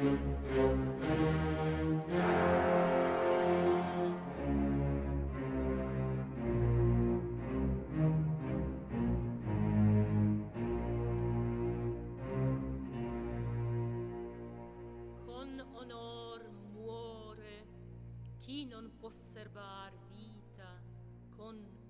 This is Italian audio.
Onor muore chi non può serbar vita con